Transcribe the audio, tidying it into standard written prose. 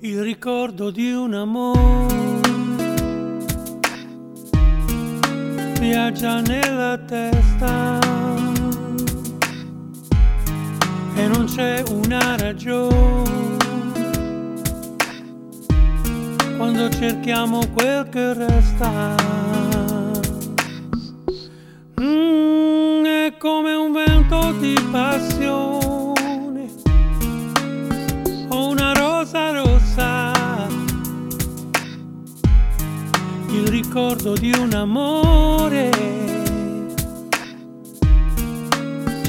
il ricordo di un amore viaggia nella testa e non c'è una ragione quando cerchiamo quel che resta. È come un vento di passione o una rosa rossa, il ricordo di un amore